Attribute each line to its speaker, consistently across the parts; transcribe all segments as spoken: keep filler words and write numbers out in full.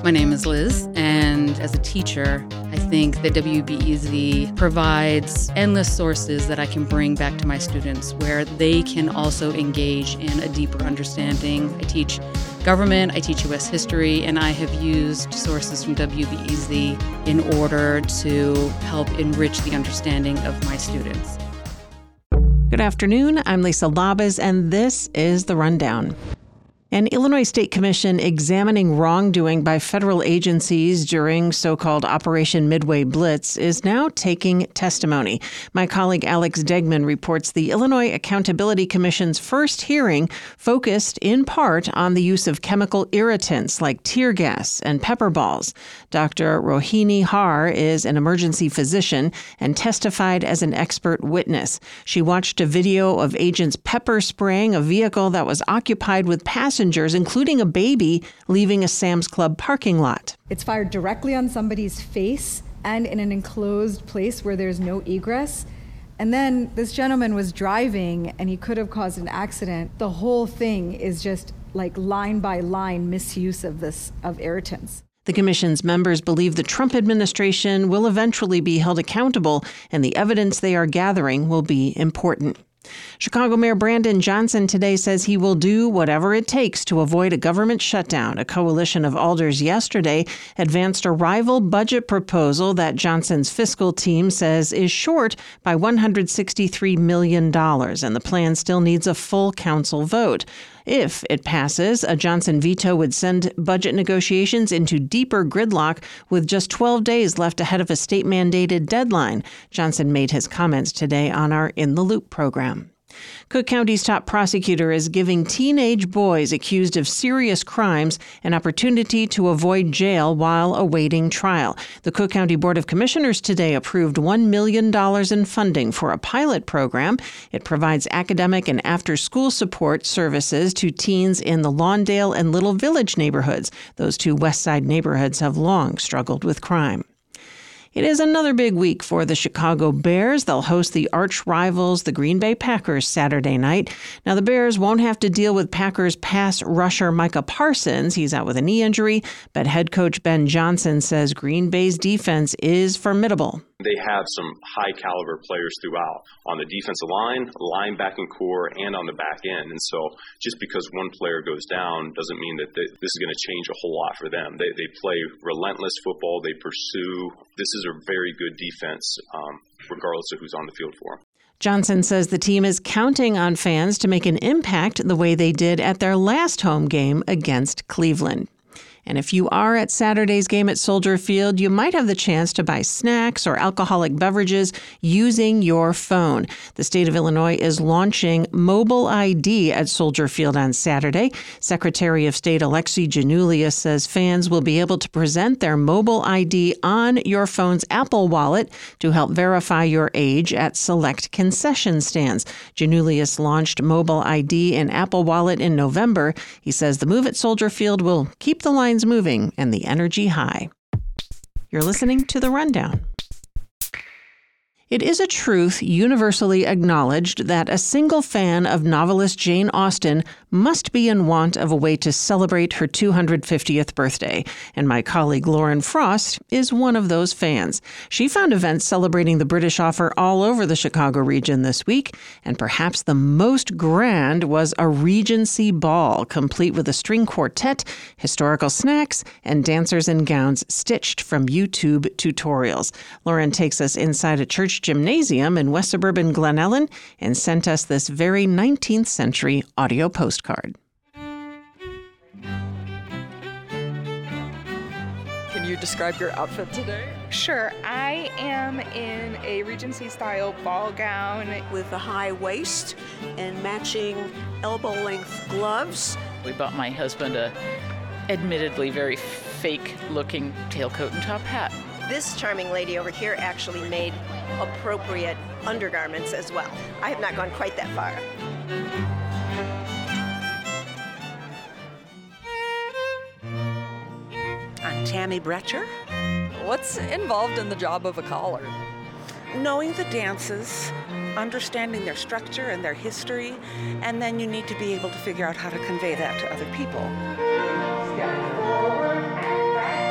Speaker 1: My name is Liz, and as a teacher, I think that W B E Z provides endless sources that I can bring back to my students where they can also engage in a deeper understanding. I teach government, I teach U S history, and I have used sources from W B E Z in order to help enrich the understanding of my students.
Speaker 2: Good afternoon, I'm Lisa Labas, and this is The Rundown. An Illinois State Commission examining wrongdoing by federal agencies during so-called Operation Midway Blitz is now taking testimony. My colleague Alex Degman reports the Illinois Accountability Commission's first hearing focused in part on the use of chemical irritants like tear gas and pepper balls. Doctor Rohini Har is an emergency physician and testified as an expert witness. She watched a video of agents pepper spraying a vehicle that was occupied with passengers, including a baby, leaving a Sam's Club parking lot.
Speaker 3: It's fired directly on somebody's face and in an enclosed place where there's no egress. And then this gentleman was driving and he could have caused an accident. The whole thing is just like line by line misuse of this, of irritants.
Speaker 2: The commission's members believe the Trump administration will eventually be held accountable, and the evidence they are gathering will be important. Chicago Mayor Brandon Johnson today says he will do whatever it takes to avoid a government shutdown. A coalition of alders yesterday advanced a rival budget proposal that Johnson's fiscal team says is short by one hundred sixty-three million dollars, and the plan still needs a full council vote. If it passes, a Johnson veto would send budget negotiations into deeper gridlock with just twelve days left ahead of a state-mandated deadline. Johnson made his comments today on our In the Loop program. Cook County's top prosecutor is giving teenage boys accused of serious crimes an opportunity to avoid jail while awaiting trial. The Cook County Board of Commissioners today approved one million dollars in funding for a pilot program. It provides academic and after-school support services to teens in the Lawndale and Little Village neighborhoods. Those two West Side neighborhoods have long struggled with crime. It is another big week for the Chicago Bears. They'll host the arch rivals, the Green Bay Packers, Saturday night. Now, the Bears won't have to deal with Packers pass rusher Micah Parsons. He's out with a knee injury, but head coach Ben Johnson says Green Bay's defense is formidable.
Speaker 4: They have some high-caliber players throughout on the defensive line, linebacking core, and on the back end. And so just because one player goes down doesn't mean that they, this is going to change a whole lot for them. They, they play relentless football. They pursue. This is a very good defense, um, regardless of who's on the field for them.
Speaker 2: Johnson says the team is counting on fans to make an impact the way they did at their last home game against Cleveland. And if you are at Saturday's game at Soldier Field, you might have the chance to buy snacks or alcoholic beverages using your phone. The state of Illinois is launching Mobile I D at Soldier Field on Saturday. Secretary of State Alexi Giannoulias says fans will be able to present their Mobile I D on your phone's Apple Wallet to help verify your age at select concession stands. Giannoulias launched Mobile I D in Apple Wallet in November. He says the move at Soldier Field will keep the line moving and the energy high. You're listening to The Rundown. It is a truth universally acknowledged that a single fan of novelist Jane Austen must be in want of a way to celebrate her two hundred fiftieth birthday, and my colleague Lauren Frost is one of those fans. She found events celebrating the British author all over the Chicago region this week, and perhaps the most grand was a Regency ball, complete with a string quartet, historical snacks, and dancers in gowns stitched from YouTube tutorials. Lauren takes us inside a church gymnasium in west suburban Glen Ellen and sent us this very nineteenth century audio postcard.
Speaker 5: Can you describe your outfit today?
Speaker 6: Sure. I am in a Regency-style ball gown
Speaker 7: with a high waist and matching elbow-length gloves.
Speaker 8: We bought my husband a admittedly very fake-looking tailcoat and top hat.
Speaker 9: This charming lady over here actually made appropriate undergarments as well. I have not gone quite that far.
Speaker 7: I'm Tammy Brecher.
Speaker 5: What's involved in the job of a caller?
Speaker 10: Knowing the dances, understanding their structure and their history, and then you need to be able to figure out how to convey that to other people. Step forward and back.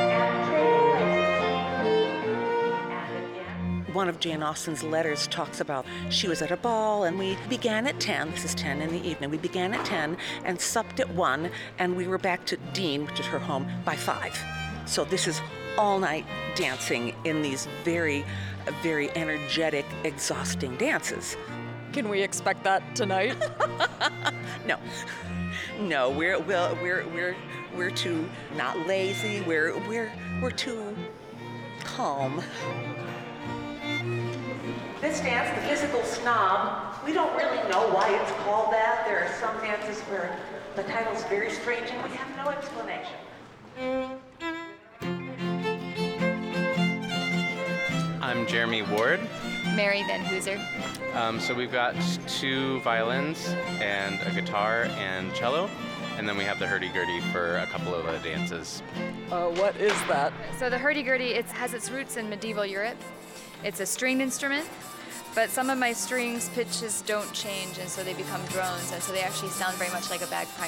Speaker 10: one of Jane Austen's letters talks about she was at a ball and we began at ten, this is ten in the evening, we began at ten and supped at one and we were back to Dean, which is her home, by five. So this is all night dancing in these very, very energetic, exhausting dances.
Speaker 5: Can we expect that tonight?
Speaker 10: No, no, we're we're we're we're we're too not lazy. We're we're we're too calm. This dance, the physical snob, we don't really know why it's called that. There are some dances where the title's very strange and we have no explanation.
Speaker 11: I'm Jeremy Ward.
Speaker 12: Mary Van Hooser.
Speaker 11: Um, so we've got two violins and a guitar and cello, and then we have the hurdy-gurdy for a couple of the dances.
Speaker 5: Uh, what is that?
Speaker 12: So the hurdy-gurdy, it has its roots in medieval Europe. It's a stringed instrument, but some of my strings pitches don't change, and so they become drones, and so they actually sound very much like a bagpipe.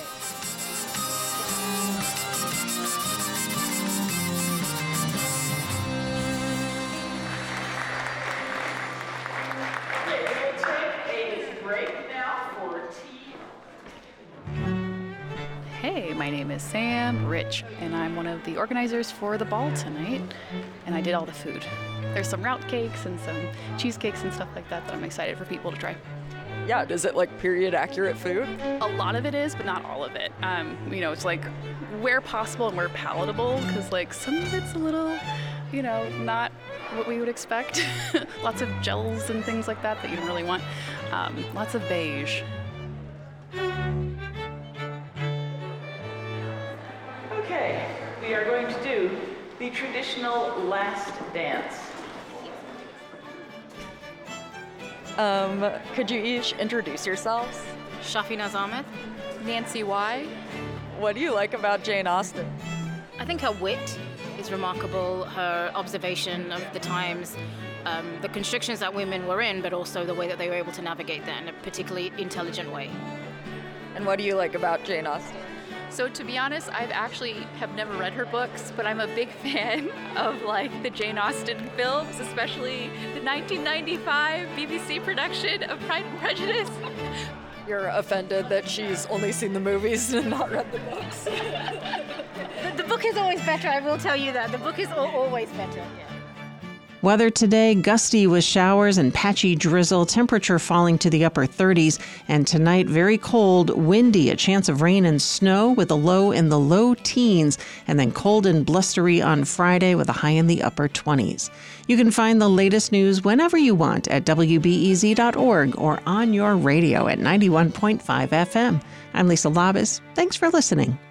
Speaker 13: Hey, my name is Sam Rich, and I'm one of the organizers for the ball tonight, and I did all the food. There's some route cakes and some cheesecakes and stuff like that that I'm excited for people to try.
Speaker 5: Yeah, is it like period accurate food?
Speaker 13: A lot of it is, but not all of it. Um, you know, it's like where possible and where palatable, because like some of it's a little, you know, not what we would expect. Lots of gels and things like that that you don't really want. Um, lots of beige.
Speaker 8: Okay, we are going to do the traditional last dance.
Speaker 5: Um, could you each introduce yourselves?
Speaker 14: Shafi Nazahmed.
Speaker 12: Nancy Y.
Speaker 5: What do you like about Jane Austen?
Speaker 14: I think her wit is remarkable, her observation of the times, um, the constrictions that women were in, but also the way that they were able to navigate that in a particularly intelligent way.
Speaker 5: And what do you like about Jane Austen?
Speaker 1: So to be honest, I've actually have never read her books, but I'm a big fan of like the Jane Austen films, especially the nineteen ninety-five B B C production of Pride and Prejudice.
Speaker 5: You're offended that she's only seen the movies and not read the books.
Speaker 14: the, the book is always better, I will tell you that. The book is al- always better, yeah.
Speaker 2: Weather today, gusty with showers and patchy drizzle, temperature falling to the upper thirties, and tonight very cold, windy, a chance of rain and snow with a low in the low teens, and then cold and blustery on Friday with a high in the upper twenties. You can find the latest news whenever you want at W B E Z dot org or on your radio at ninety-one point five F M. I'm Lisa Labus. Thanks for listening.